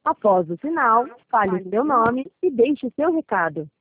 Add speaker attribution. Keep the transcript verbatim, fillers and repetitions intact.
Speaker 1: Após o sinal, fale seu nome e deixe seu recado.